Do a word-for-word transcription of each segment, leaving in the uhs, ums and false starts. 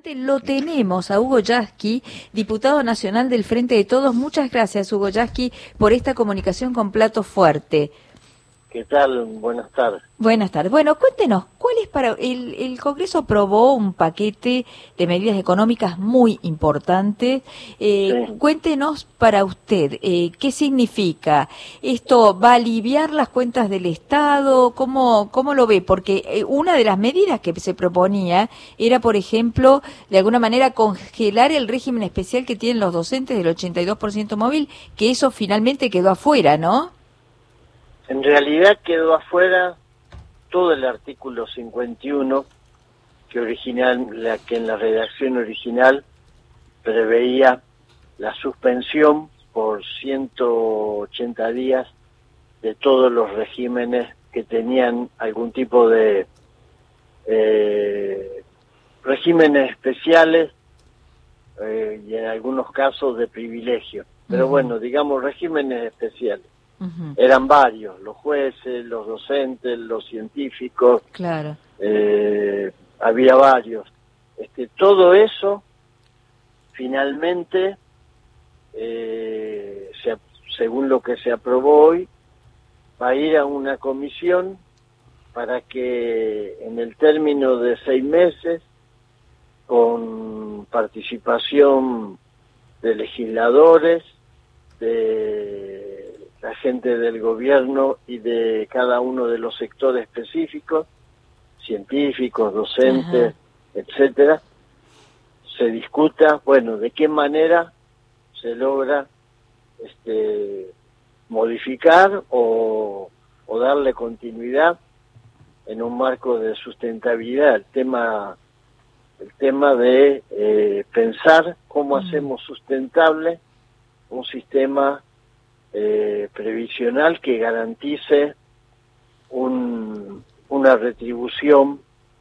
finalmente lo tenemos a Hugo Yasky, diputado nacional del Frente de Todos. Muchas gracias, Hugo Yasky, por esta comunicación con plato fuerte. ¿Qué tal? Buenas tardes. Buenas tardes. Bueno, cuéntenos, ¿cuál es para el, el Congreso aprobó un paquete de medidas económicas muy importante? Eh, Sí. Cuéntenos para usted, eh, ¿qué significa? ¿Esto va a aliviar las cuentas del Estado? ¿Cómo, cómo lo ve? Porque eh, una de las medidas que se proponía era, por ejemplo, de alguna manera congelar el régimen especial que tienen los docentes del ochenta y dos por ciento móvil, que eso finalmente quedó afuera, ¿no? En realidad quedó afuera todo el artículo cincuenta y uno que original, la que en la redacción original preveía la suspensión por ciento ochenta días de todos los regímenes que tenían algún tipo de eh, regímenes especiales eh, y en algunos casos de privilegio. Pero Uh-huh. bueno, digamos regímenes especiales. Uh-huh. Eran varios, los jueces, los docentes, los científicos, Claro. eh, había varios. Este, todo eso, finalmente, eh, se, según lo que se aprobó hoy, va a ir a una comisión para que en el término de seis meses, con participación de legisladores, de la gente del gobierno y de cada uno de los sectores específicos, científicos, docentes, uh-huh. etcétera, se discuta, bueno, de qué manera se logra este, modificar o, o darle continuidad en un marco de sustentabilidad, el tema, el tema de eh, pensar cómo uh-huh. hacemos sustentable un sistema Eh, previsional que garantice un, una retribución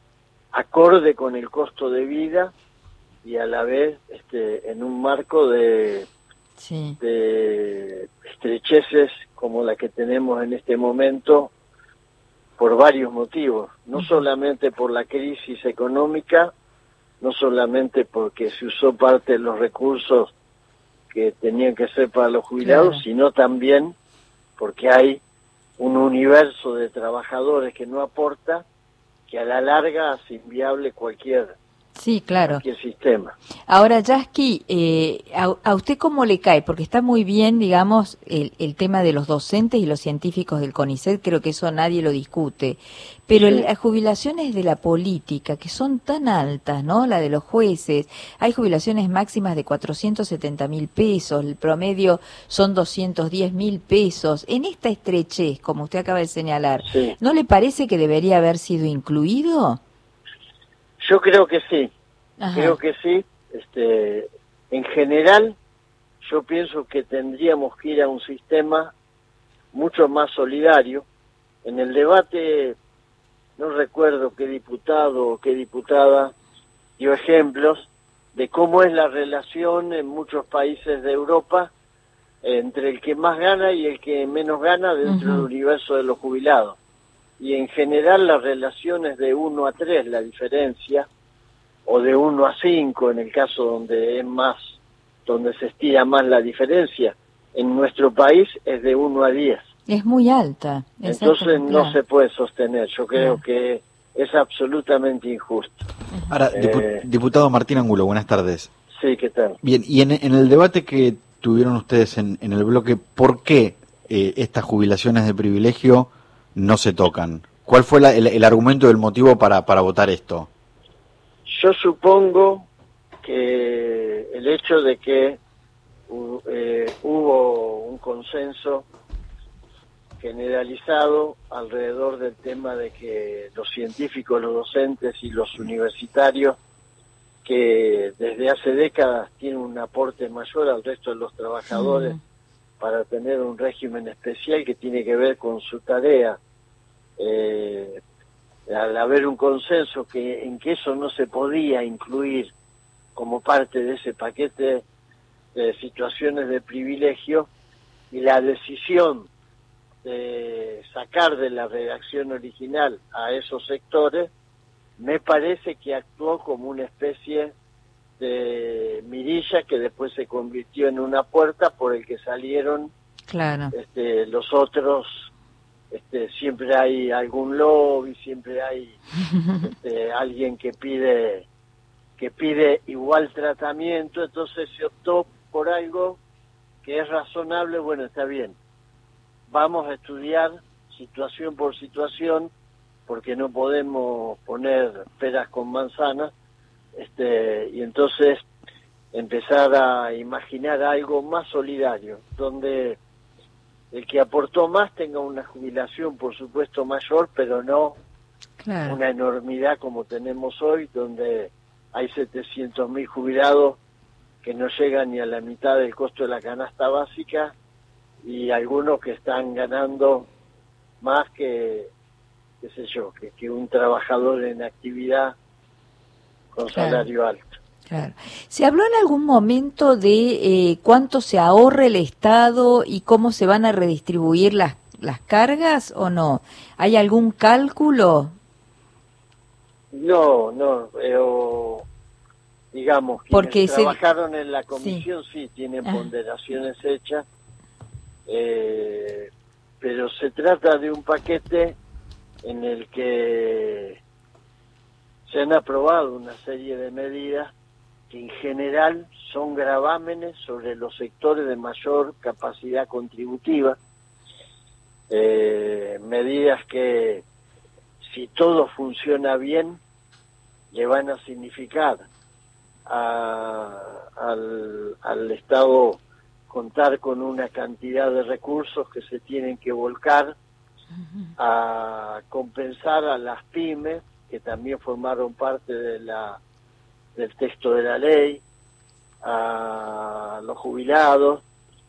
acorde con el costo de vida y a la vez este, en un marco de, sí. de estrecheces como la que tenemos en este momento por varios motivos, no uh-huh. solamente por la crisis económica, no solamente porque se usó parte de los recursos que tenían que ser para los jubilados, claro. sino también porque hay un universo de trabajadores que no aporta, que a la larga hace inviable cualquier, sí, claro. cualquier sistema. Ahora, Yasky, eh, a, ¿a usted cómo le cae? Porque está muy bien, digamos, el, el tema de los docentes y los científicos del CONICET, creo que eso nadie lo discute, pero sí. el, las jubilaciones de la política, que son tan altas, ¿no? La de los jueces, hay jubilaciones máximas de cuatrocientos setenta mil pesos, el promedio son doscientos diez mil pesos. En esta estrechez, como usted acaba de señalar, sí. ¿no le parece que debería haber sido incluido? Yo creo que sí, Ajá. creo que sí. Este, en general, yo pienso que tendríamos que ir a un sistema mucho más solidario. En el debate, no recuerdo qué diputado o qué diputada dio ejemplos de cómo es la relación en muchos países de Europa entre el que más gana y el que menos gana dentro uh-huh. del universo de los jubilados. Y en general la relación es de uno a tres la diferencia, o de uno a cinco en el caso donde es más, donde se estira más la diferencia. En nuestro país es de uno a diez. Es muy alta. Entonces no claro. se puede sostener. Yo creo claro. que es absolutamente injusto. Ahora, eh, diputado Martín Angulo, buenas tardes. Sí, ¿qué tal? Bien, y en, en el debate que tuvieron ustedes en, en el bloque, ¿por qué eh, estas jubilaciones de privilegio no se tocan? ¿Cuál fue la, el, el argumento del motivo para, para votar esto? Yo supongo que el hecho de que uh, eh, hubo un consenso generalizado alrededor del tema de que los científicos, los docentes y los universitarios, que desde hace décadas tienen un aporte mayor al resto de los trabajadores mm. para tener un régimen especial que tiene que ver con su tarea, eh, al haber un consenso que en que eso no se podía incluir como parte de ese paquete de situaciones de privilegio, y la decisión de sacar de la redacción original a esos sectores, me parece que actuó como una especie este, mirilla que después se convirtió en una puerta por el que salieron claro. este, los otros. Este, siempre hay algún lobby, siempre hay este, alguien que pide que pide igual tratamiento, entonces se optó por algo que es razonable. Bueno, está bien, vamos a estudiar situación por situación, porque no podemos poner peras con manzanas, este, y entonces empezar a imaginar algo más solidario, donde el que aportó más tenga una jubilación, por supuesto, mayor, pero no claro. una enormidad como tenemos hoy, donde hay setecientos mil jubilados que no llegan ni a la mitad del costo de la canasta básica, y algunos que están ganando más que, qué sé yo, que, que un trabajador en actividad con claro. salario alto. Claro. ¿Se habló en algún momento de eh, cuánto se ahorra el Estado y cómo se van a redistribuir las, las cargas o no? ¿Hay algún cálculo? No, no, pero digamos, quienes Porque trabajaron se... en la comisión sí, sí tienen ah. ponderaciones hechas, eh, pero se trata de un paquete en el que se han aprobado una serie de medidas que en general son gravámenes sobre los sectores de mayor capacidad contributiva, eh, medidas que, si todo funciona bien, le van a significar a, al, al Estado contar con una cantidad de recursos que se tienen que volcar a compensar a las pymes, que también formaron parte de la del texto de la ley, a los jubilados,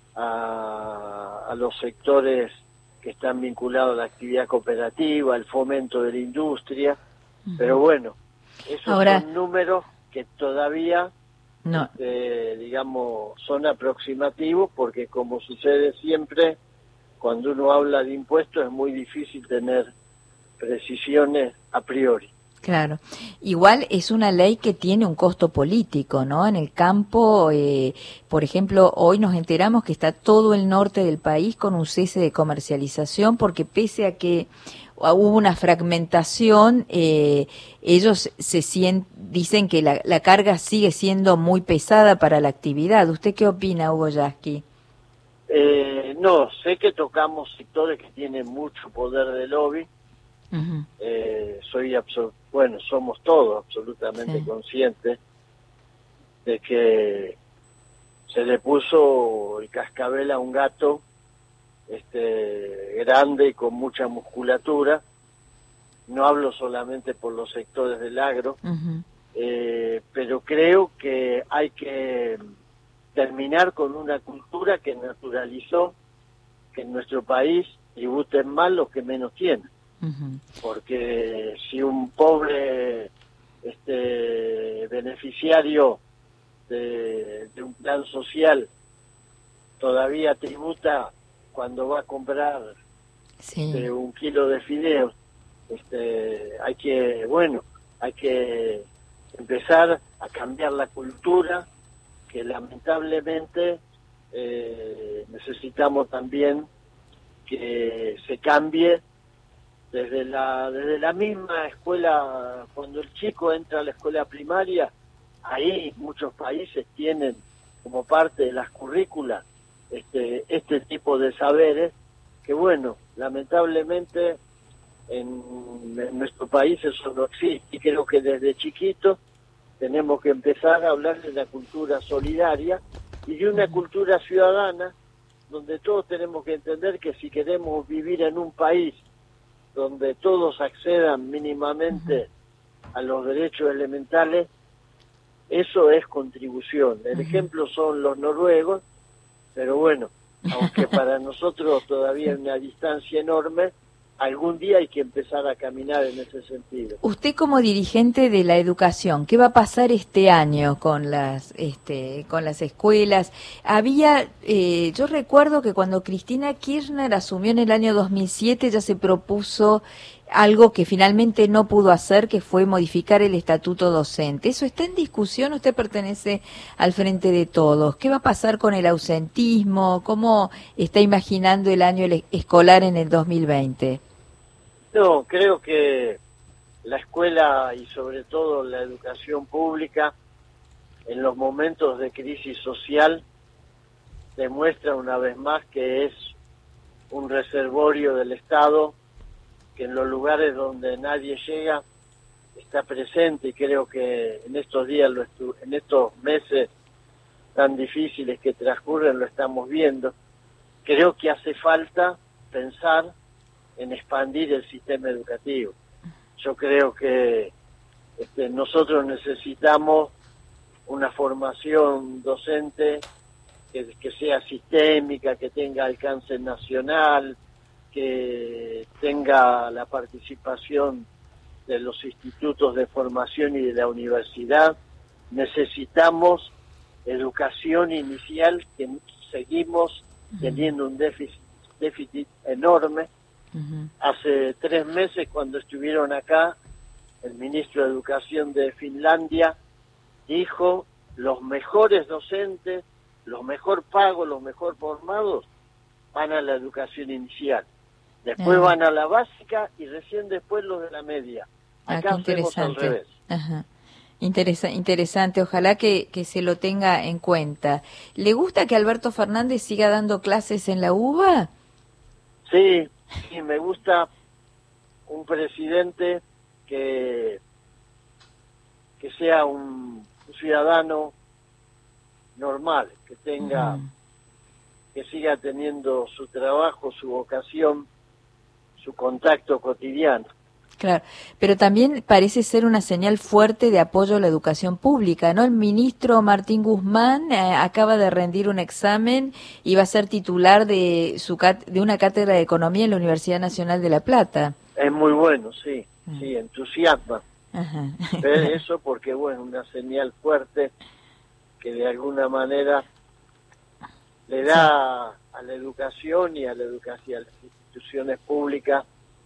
a, a los sectores que están vinculados a la actividad cooperativa, al fomento de la industria, uh-huh. pero bueno, esos Ahora, son números que todavía, no. este, digamos, son aproximativos, porque como sucede siempre, cuando uno habla de impuestos es muy difícil tener precisiones a priori. Claro. Igual es una ley que tiene un costo político, ¿no? En el campo, eh, por ejemplo, hoy nos enteramos que está todo el norte del país con un cese de comercialización, porque pese a que hubo una fragmentación, eh, ellos se sient, dicen que la, la carga sigue siendo muy pesada para la actividad. ¿Usted qué opina, Hugo Yasky? Eh, no, sé que tocamos sectores que tienen mucho poder de lobby. Uh-huh. Eh, soy absol- bueno, somos todos absolutamente sí. conscientes de que se le puso el cascabel a un gato este grande y con mucha musculatura. No hablo solamente por los sectores del agro, uh-huh. eh, pero creo que hay que terminar con una cultura que naturalizó que en nuestro país tributen más los que menos tienen. Uh-huh. Porque si un pobre este beneficiario de, de un plan social todavía tributa cuando va a comprar sí. este, un kilo de fideos, este, hay que, bueno, hay que empezar a cambiar la cultura, que lamentablemente eh, necesitamos también que se cambie desde la desde la misma escuela. Cuando el chico entra a la escuela primaria, ahí muchos países tienen como parte de las currículas este este tipo de saberes que, bueno, lamentablemente en, en nuestro país eso no existe, y creo que desde chiquitos tenemos que empezar a hablar de la cultura solidaria y de una cultura ciudadana, donde todos tenemos que entender que si queremos vivir en un país donde todos accedan mínimamente uh-huh. a los derechos elementales, eso es contribución. El uh-huh. ejemplo son los noruegos, pero bueno, aunque para nosotros todavía hay una distancia enorme, algún día hay que empezar a caminar en ese sentido. Usted, como dirigente de la educación, ¿qué va a pasar este año con las este con las escuelas? Había, eh, yo recuerdo que cuando Cristina Kirchner asumió en el año dos mil siete ya se propuso algo que finalmente no pudo hacer, que fue modificar el estatuto docente. ¿Eso está en discusión? Usted pertenece al Frente de Todos. ¿Qué va a pasar con el ausentismo? ¿Cómo está imaginando el año escolar en el dos mil veinte? No, creo que la escuela y sobre todo la educación pública en los momentos de crisis social demuestra una vez más que es un reservorio del Estado, que en los lugares donde nadie llega está presente, y creo que en estos días, lo estu en estos meses tan difíciles que transcurren lo estamos viendo. Creo que hace falta pensar en expandir el sistema educativo. Yo creo que este, nosotros necesitamos una formación docente que, que sea sistémica, que tenga alcance nacional, que tenga la participación de los institutos de formación y de la universidad. Necesitamos educación inicial, que seguimos teniendo un déficit, déficit enorme. Uh-huh. Hace tres meses, cuando estuvieron acá, el ministro de Educación de Finlandia dijo: los mejores docentes, los mejor pagos, los mejor formados van a la educación inicial, después uh-huh. van a la básica y recién después los de la media. Acá ah, hacemos al revés. Ajá. Interesa, interesante, ojalá que, que se lo tenga en cuenta. ¿Le gusta que Alberto Fernández siga dando clases en la UBA? Sí, sí, me gusta un presidente que, que sea un, un ciudadano normal, que tenga, uh-huh. que siga teniendo su trabajo, su vocación, su contacto cotidiano. Claro, pero también parece ser una señal fuerte de apoyo a la educación pública, ¿no? El ministro Martín Guzmán eh, acaba de rendir un examen y va a ser titular de su de una cátedra de economía en la Universidad Nacional de La Plata. Es muy bueno, sí, uh-huh. sí, entusiasma. Ajá. Ver eso porque, bueno, una señal fuerte que de alguna manera le da sí. a la educación y a la educación, a las instituciones públicas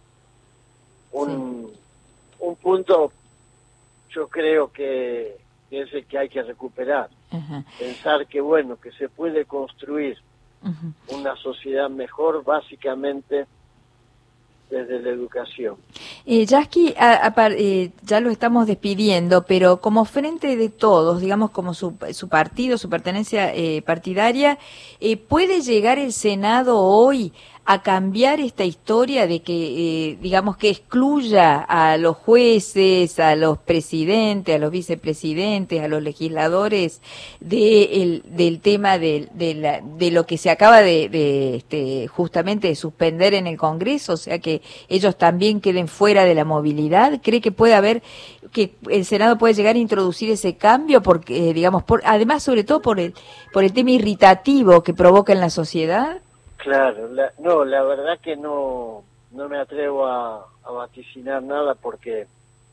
un, sí. un punto, yo creo que, que es el que hay que recuperar. Uh-huh. Pensar que, bueno, que se puede construir uh-huh. una sociedad mejor básicamente desde la educación. Eh, Yasky, a, a, eh, ya lo estamos despidiendo, pero como Frente de Todos, digamos como su, su partido, su pertenencia eh, partidaria, eh, ¿puede llegar el Senado hoy a cambiar esta historia de que, eh, digamos, que excluya a los jueces, a los presidentes, a los vicepresidentes, a los legisladores de el, del tema de, de, la, de lo que se acaba de, de este, justamente de suspender en el Congreso, o sea que ellos también queden fuera de la movilidad? ¿Cree que puede haber, que el Senado puede llegar a introducir ese cambio, porque, eh, digamos, por, además sobre todo por el, por el tema irritativo que provoca en la sociedad? Claro, la, no, la verdad que no, no me atrevo a, a vaticinar nada porque,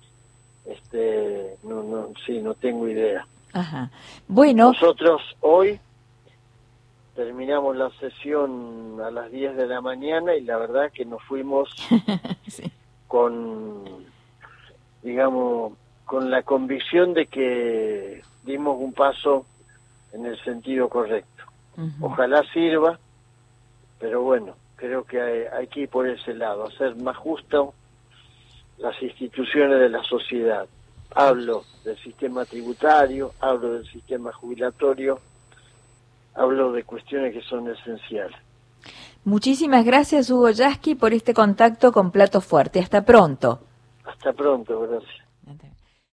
este, no, no, sí, no tengo idea. Ajá. Bueno. Nosotros hoy terminamos la sesión a las diez de la mañana y la verdad que nos fuimos sí. con, digamos, con la convicción de que dimos un paso en el sentido correcto. Uh-huh. Ojalá sirva. Pero bueno, creo que hay, hay que ir por ese lado, hacer más justo las instituciones de la sociedad. Hablo del sistema tributario, hablo del sistema jubilatorio, hablo de cuestiones que son esenciales. Muchísimas gracias, Hugo Yasky, por este contacto con Plato Fuerte. Hasta pronto. Hasta pronto, gracias.